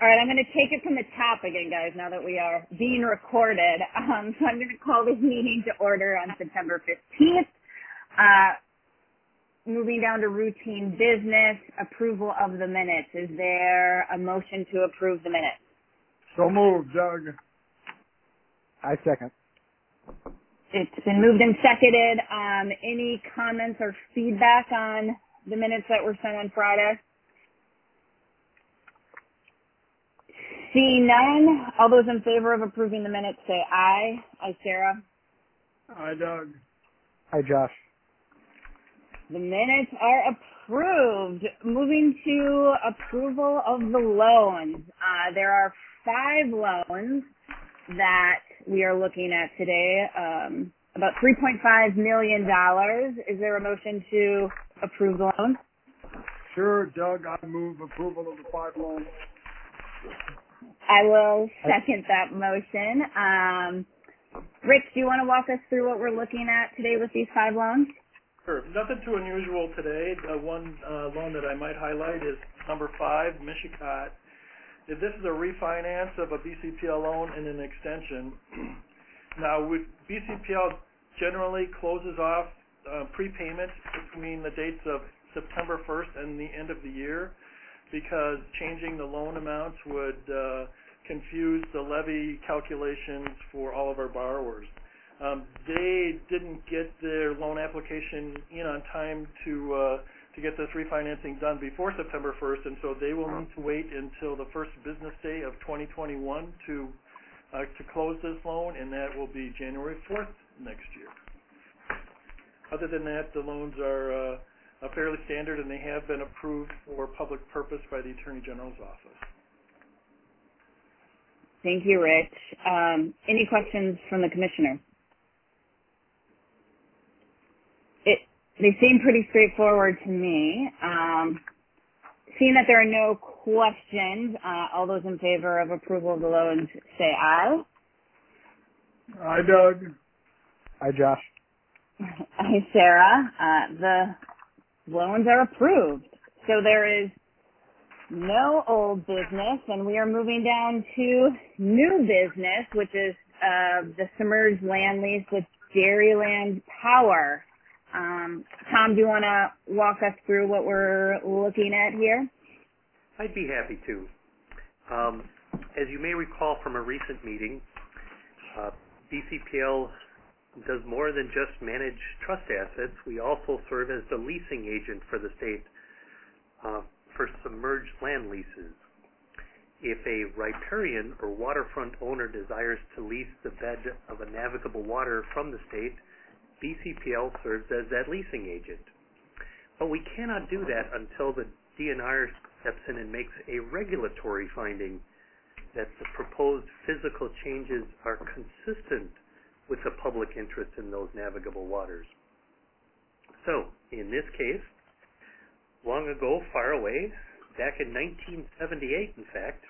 All right, I'm going to take it from the top again, guys, now that we are being recorded. So I'm going to call this meeting to order on September 15th. Moving down to routine business, approval of the minutes. Is there a motion to approve the minutes? So moved, Doug. I second. It's been moved and seconded. Any comments or feedback on the minutes that were sent on Friday? Seeing none, all those in favor of approving the minutes say aye. Aye, Sarah. Aye, Doug. Hi, Josh. The minutes are approved. Moving to approval of the loans. There are 5 loans that we are looking at today, about $3.5 million. Is there a motion to approve the loans? Sure, Doug. I move approval of the 5 loans. I will second that motion. Rich, do you want to walk us through what we're looking at today with these 5 loans? Sure. Nothing too unusual today. One loan that I might highlight is number 5, Mishicot. This is a refinance of a BCPL loan and an extension. Now, BCPL generally closes off prepayments between the dates of September 1st and the end of the year because changing the loan amounts would confuse the levy calculations for all of our borrowers. They didn't get their loan application in on time to get this refinancing done before September 1st, and so they will need to wait until the first business day of 2021 to close this loan, and that will be January 4th next year. Other than that, the loans are fairly standard, and they have been approved for public purpose by the Attorney General's office. Thank you, Rich. Any questions from the Commissioner? They seem pretty straightforward to me. Seeing that there are no questions, all those in favor of approval of the loans say aye. Aye, Doug. Hi, Josh. Aye, Sarah. The loans are approved. So there is no old business, and we are moving down to new business, which is the submerged land lease with Dairyland Power. Tom, do you want to walk us through what we're looking at here? I'd be happy to. As you may recall from a recent meeting, BCPL does more than just manage trust assets. We also serve as the leasing agent for the state for submerged land leases. If a riparian or waterfront owner desires to lease the bed of a navigable water from the state, BCPL serves as that leasing agent. But we cannot do that until the DNR steps in and makes a regulatory finding that the proposed physical changes are consistent with the public interest in those navigable waters. So, in this case, long ago, far away, back in 1978, in fact,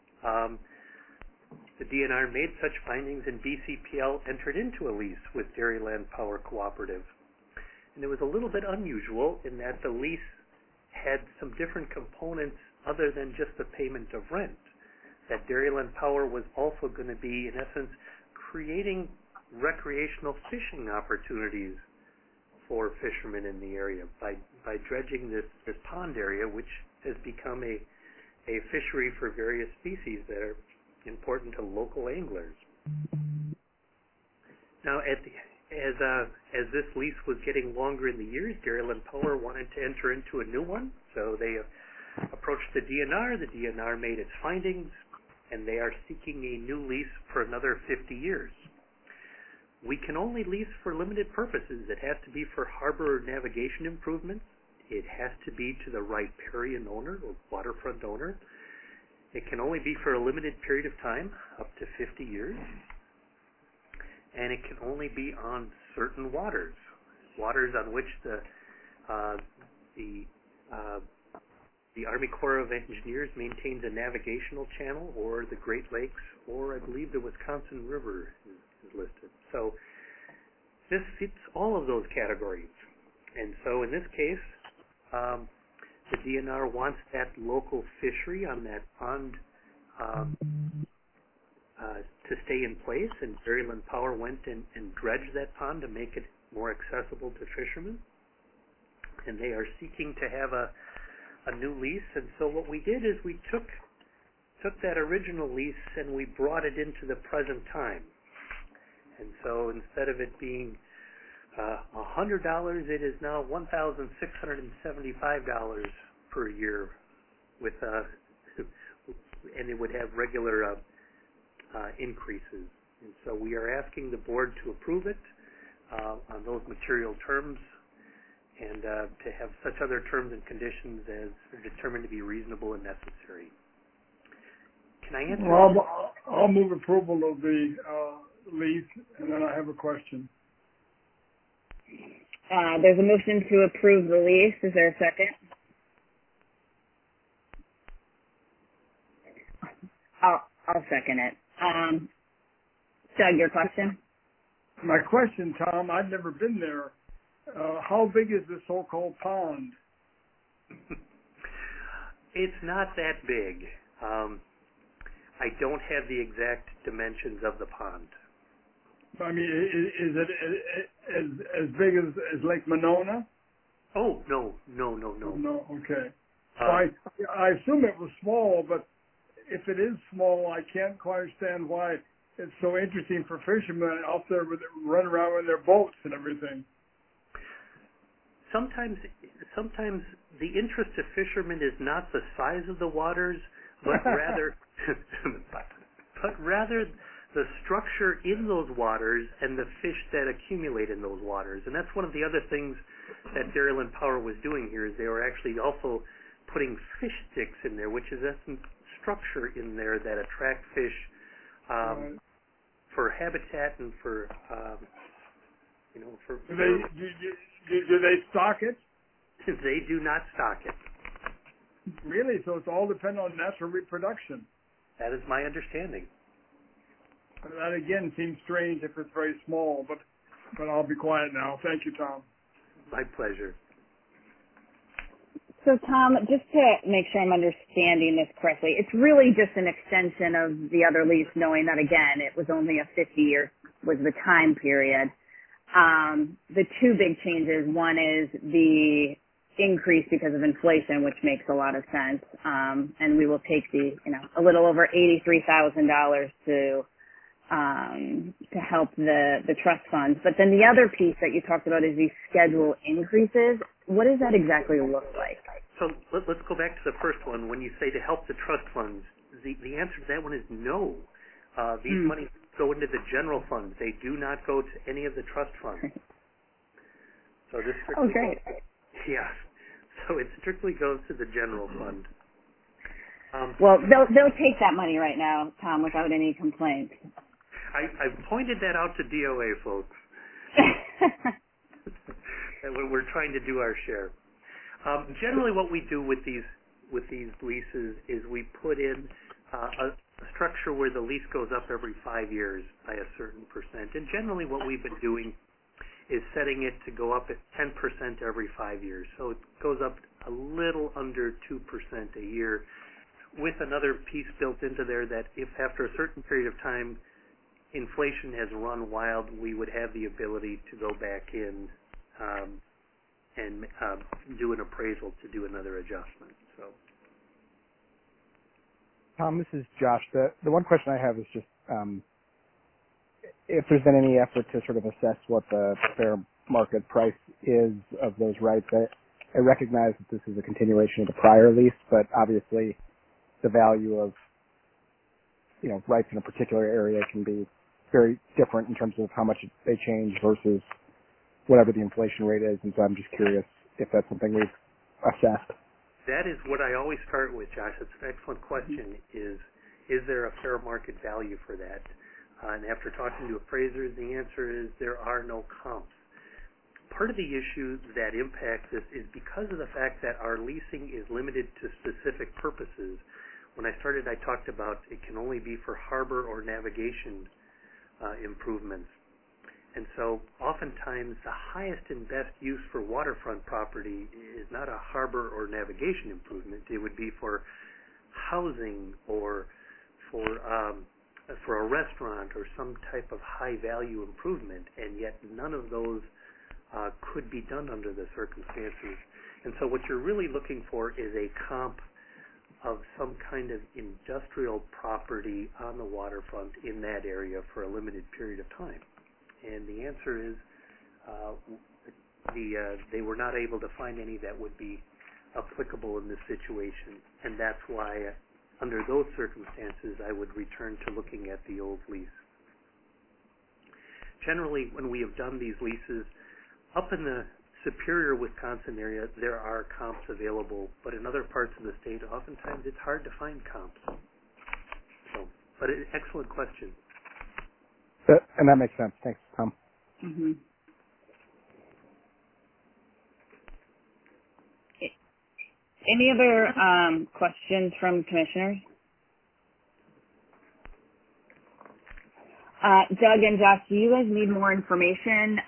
the DNR made such findings and BCPL entered into a lease with Dairyland Power Cooperative. And it was a little bit unusual in that the lease had some different components other than just the payment of rent. That Dairyland Power was also going to be, in essence, creating recreational fishing opportunities for fishermen in the area by dredging this pond area, which has become a fishery for various species that are important to local anglers. Now, as this lease was getting longer in the years, Dairyland Power wanted to enter into a new one, so they approached the DNR. The DNR made its findings, and they are seeking a new lease for another 50 years. We can only lease for limited purposes. It has to be for harbor navigation improvements. It has to be to the riparian owner or waterfront owner. It can only be for a limited period of time, up to 50 years. And it can only be on certain waters on which the Army Corps of Engineers maintains a navigational channel, or the Great Lakes, or I believe the Wisconsin River is listed. So this fits all of those categories. And so in this case, the DNR wants that local fishery on that pond to stay in place, and Dairyland Power went and dredged that pond to make it more accessible to fishermen. And they are seeking to have a new lease. And so what we did is we took that original lease and we brought it into the present time. And so instead of it being $100, it is now $1,675 per year, with and it would have regular increases. And so we are asking the board to approve it on those material terms, and to have such other terms and conditions as are determined to be reasonable and necessary. Can I answer? Well, I'll move approval of the lease, and then I have a question. There's a motion to approve the lease. Is there a second? I'll second it. Doug, your question? My question, Tom, I've never been there. How big is the so-called pond? It's not that big. I don't have the exact dimensions of the pond. I mean, is it as big as Lake Monona? Oh, no. No, okay. I assume it was small, but if it is small, I can't quite understand why it's so interesting for fishermen out there running around with their boats and everything. Sometimes the interest of fishermen is not the size of the waters, but rather the structure in those waters and the fish that accumulate in those waters. And that's one of the other things that Dairyland Power was doing here, is they were actually also putting fish sticks in there, which is some structure in there that attract fish for habitat and for for. Do they stock it? They do not stock it. Really? So it's all dependent on natural reproduction. That is my understanding. That again seems strange if it's very small, but I'll be quiet now. Thank you, Tom. My pleasure. So, Tom, just to make sure I'm understanding this correctly, it's really just an extension of the other lease, knowing that, again, it was only a 50-year was the time period. The two big changes, one is the increase because of inflation, which makes a lot of sense, and we will take a little over $83,000 to help the trust funds. But then the other piece that you talked about is these schedule increases. What does that exactly look like? So let's go back to the first one. When you say to help the trust funds, the answer to that one is no. These monies go into the general fund. They do not go to any of the trust funds. So this strictly great. Yeah. So it strictly goes to the general fund. Well, they'll take that money right now, Tom, without any complaints. I've pointed that out to DOA folks. We're trying to do our share. Generally, what we do with these leases is we put in a structure where the lease goes up every 5 years by a certain percent. And generally, what we've been doing is setting it to go up at 10% every 5 years. So it goes up a little under 2% a year, with another piece built into there that if after a certain period of time inflation has run wild, we would have the ability to go back in and do an appraisal to do another adjustment. So, Tom, this is Josh. The one question I have is just if there's been any effort to sort of assess what the fair market price is of those rights. I recognize that this is a continuation of the prior lease, but obviously the value of rights in a particular area can be very different in terms of how much they change versus whatever the inflation rate is, and so I'm just curious if that's something we've assessed. That is what I always start with, Josh. It's an excellent question. Is there a fair market value for that? And after talking to appraisers, the answer is there are no comps. Part of the issue that impacts this is because of the fact that our leasing is limited to specific purposes. When I started, I talked about it can only be for harbor or navigation improvements. And so oftentimes the highest and best use for waterfront property is not a harbor or navigation improvement. It would be for housing or for a restaurant or some type of high value improvement, and yet none of those could be done under the circumstances. And so what you're really looking for is a comp of some kind of industrial property on the waterfront in that area for a limited period of time. And the answer is they were not able to find any that would be applicable in this situation, and that's why under those circumstances I would return to looking at the old lease. Generally, when we have done these leases, up in the Superior, Wisconsin area, there are comps available, but in other parts of the state, oftentimes it's hard to find comps. So, but an excellent question. And that makes sense. Thanks, Tom. Mm-hmm. Any other questions from commissioners? Doug and Josh, do you guys need more information,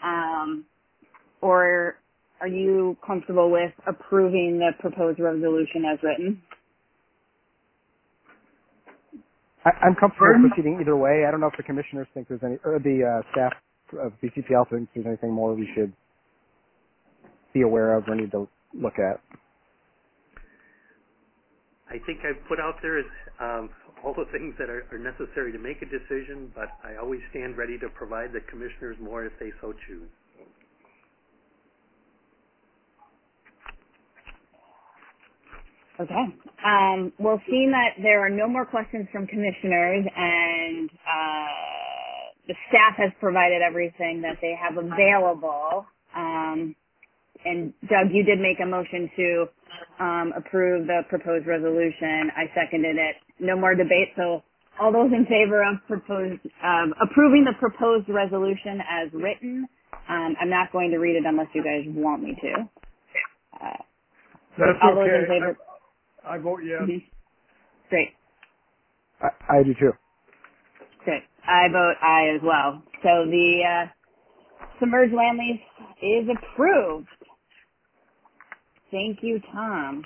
or are you comfortable with approving the proposed resolution as written? I'm comfortable proceeding either way. I don't know if the commissioners think there's any, or the staff of BCPL thinks there's anything more we should be aware of or need to look at. I think I've put out there all the things that are necessary to make a decision, but I always stand ready to provide the commissioners more if they so choose. Okay. Well, seeing that there are no more questions from commissioners and the staff has provided everything that they have available, and Doug, you did make a motion to approve the proposed resolution. I seconded it. No more debate. So all those in favor of approving the proposed resolution as written, I'm not going to read it unless you guys want me to. That's all okay. Those in favor? I vote yes. Mm-hmm. Great. I do too. Great. I vote aye as well. So the submerged land lease is approved. Thank you, Tom.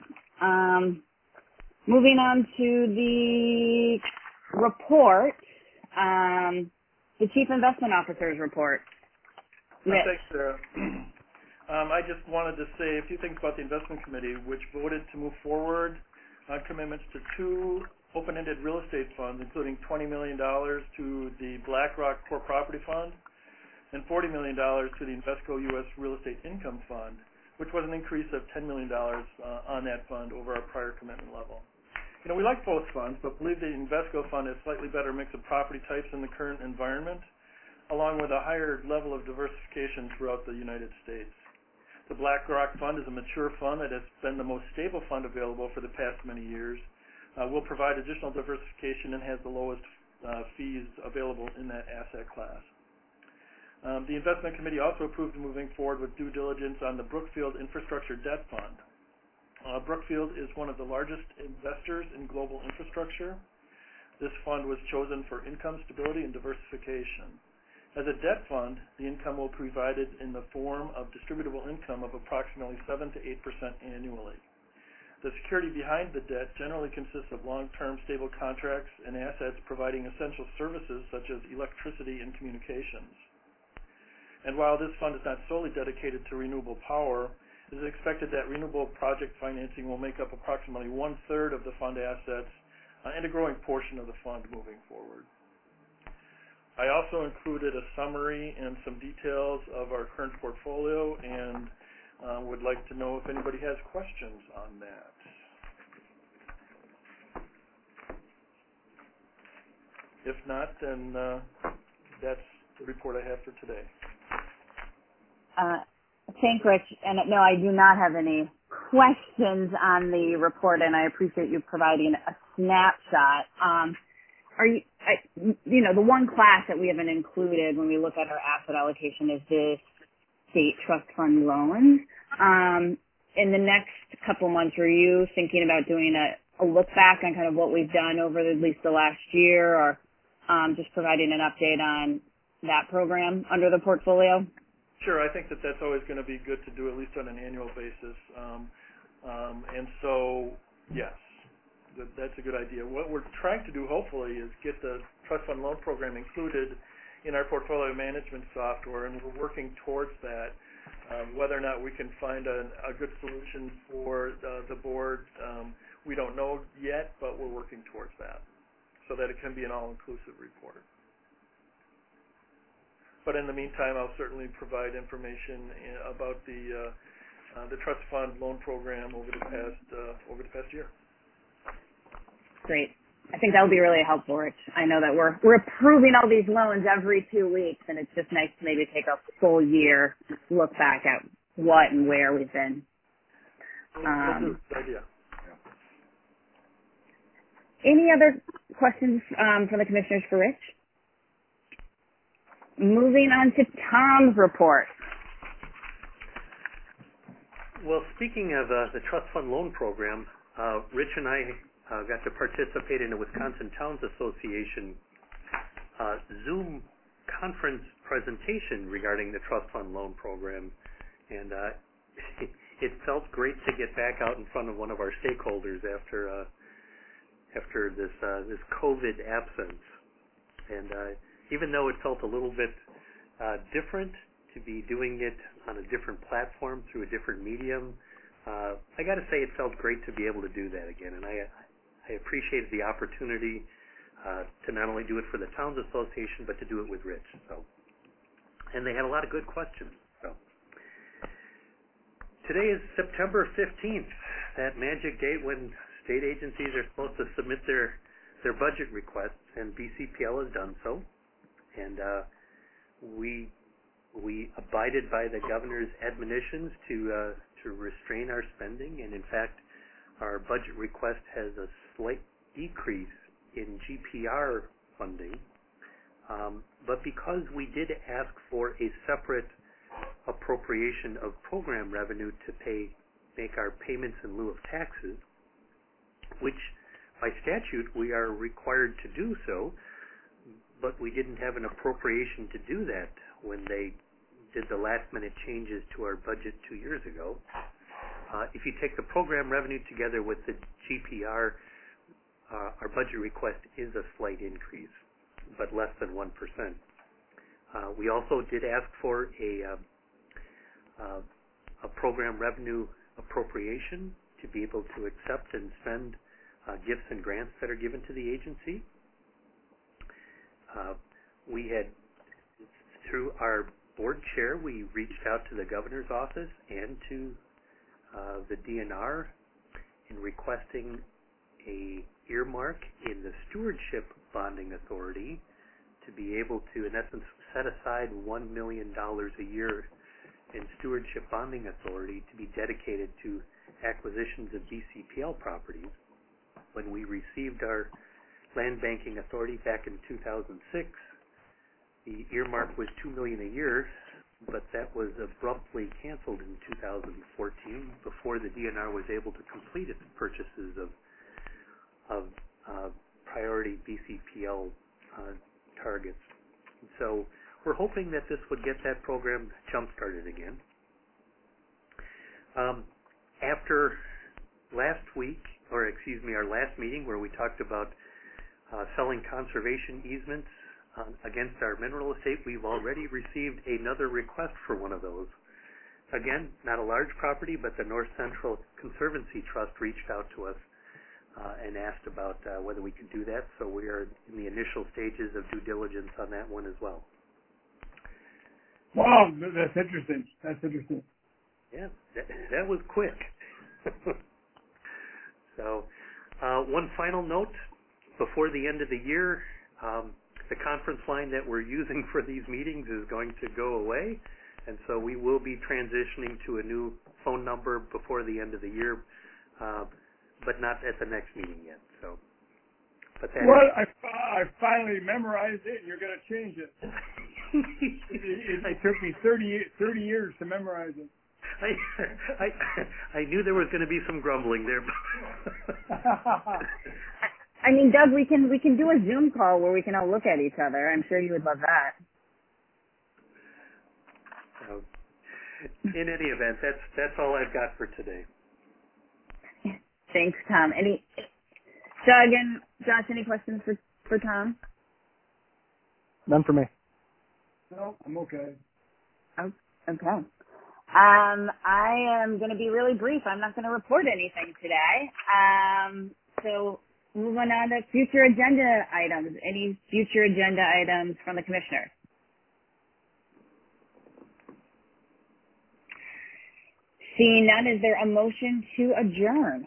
Moving on to the report, the Chief Investment Officer's report. Thanks, Sarah. I just wanted to say a few things about the investment committee, which voted to move forward on commitments to 2 open-ended real estate funds, including $20 million to the BlackRock Core Property Fund and $40 million to the Invesco U.S. Real Estate Income Fund, which was an increase of $10 million on that fund over our prior commitment level. You know, we like both funds, but believe the Invesco Fund has a slightly better mix of property types in the current environment, along with a higher level of diversification throughout the United States. The BlackRock Fund is a mature fund that has been the most stable fund available for the past many years. Will provide additional diversification and has the lowest fees available in that asset class. The investment committee also approved moving forward with due diligence on the Brookfield Infrastructure Debt Fund. Brookfield is one of the largest investors in global infrastructure. This fund was chosen for income stability and diversification. As a debt fund, the income will be provided in the form of distributable income of approximately 7 to 8% annually. The security behind the debt generally consists of long-term stable contracts and assets providing essential services such as electricity and communications. And while this fund is not solely dedicated to renewable power, it is expected that renewable project financing will make up approximately 1/3 of the fund assets and a growing portion of the fund moving forward. I also included a summary and some details of our current portfolio and would like to know if anybody has questions on that. If not, then that's the report I have for today. Thanks, Rich. And no, I do not have any questions on the report, and I appreciate you providing a snapshot. Are you, the one class that we haven't included when we look at our asset allocation is the state trust fund loans. In the next couple months, are you thinking about doing a look back on kind of what we've done over at least the last year, or just providing an update on that program under the portfolio? Sure, I think that's always going to be good to do, at least on an annual basis. And so, yes, that's a good idea. What we're trying to do, hopefully, is get the trust fund loan program included in our portfolio management software, and we're working towards that. Whether or not we can find a good solution for the board, we don't know yet, but we're working towards that so that it can be an all-inclusive report. But in the meantime, I'll certainly provide information about the trust fund loan program over the past year. Great. I think that would be really helpful, Rich. I know that we're approving all these loans every 2 weeks, and it's just nice to maybe take a full year look back at what and where we've been. Good idea. Any other questions from the commissioners for Rich? Moving on to Tom's report. Well, speaking of the trust fund loan program, Rich and I got to participate in the Wisconsin Towns Association Zoom conference presentation regarding the trust fund loan program, and it felt great to get back out in front of one of our stakeholders after this COVID absence. And even though it felt a little bit different to be doing it on a different platform through a different medium, I got to say it felt great to be able to do that again, and I appreciated the opportunity to not only do it for the Towns Association, but to do it with Rich. And they had a lot of good questions. So today is September 15th, that magic date when state agencies are supposed to submit their budget requests, and BCPL has done so. And we abided by the governor's admonitions to restrain our spending, and in fact, our budget request has a slight decrease in GPR funding, but because we did ask for a separate appropriation of program revenue to make our payments in lieu of taxes, which by statute we are required to do so, but we didn't have an appropriation to do that when they did the last-minute changes to our budget 2 years ago. If you take the program revenue together with the GPR, our budget request is a slight increase, but less than 1%. We also did ask for a program revenue appropriation to be able to accept and spend gifts and grants that are given to the agency. We had, through our board chair, we reached out to the governor's office and to the DNR in requesting a earmark in the Stewardship Bonding Authority to be able to, in essence, set aside $1 million a year in Stewardship Bonding Authority to be dedicated to acquisitions of BCPL properties. When we received our land banking authority back in 2006, the earmark was $2 million a year, but that was abruptly canceled in 2014 before the DNR was able to complete its purchases of priority BCPL targets. So we're hoping that this would get that program jump-started again. After last week, or excuse me, our last meeting where we talked about selling conservation easements against our mineral estate, we've already received another request for one of those. Again, not a large property, but the North Central Conservancy Trust reached out to us and asked about whether we could do that. So we are in the initial stages of due diligence on that one as well. Wow, that's interesting. That's interesting. Yeah, that was quick. So one final note, before the end of the year, the conference line that we're using for these meetings is going to go away, and so we will be transitioning to a new phone number before the end of the year, but not at the next meeting yet. So, but that I finally memorized it, and you're going to change it. It took me 30 years to memorize it. I knew there was going to be some grumbling there. I mean, Doug, we can do a Zoom call where we can all look at each other. I'm sure you would love that. In any event, that's all I've got for today. Thanks, Tom. Doug and Josh, any questions for Tom? None for me. No, I'm okay. Oh, okay. I am going to be really brief. I'm not going to report anything today. So moving on to future agenda items. Any future agenda items from the commissioners? Seeing none, is there a motion to adjourn?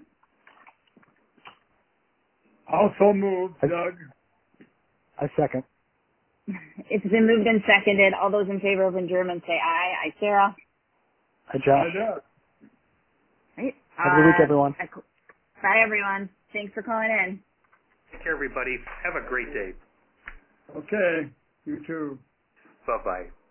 Also moved, Doug. I second. It's been moved and seconded. All those in favor of adjournment say aye. Aye, Sarah. Hi, Josh. Hi, Doug. Right. Have a good week, everyone. Bye, everyone. Thanks for calling in. Take care, everybody. Have a great day. Okay. You too. Bye-bye.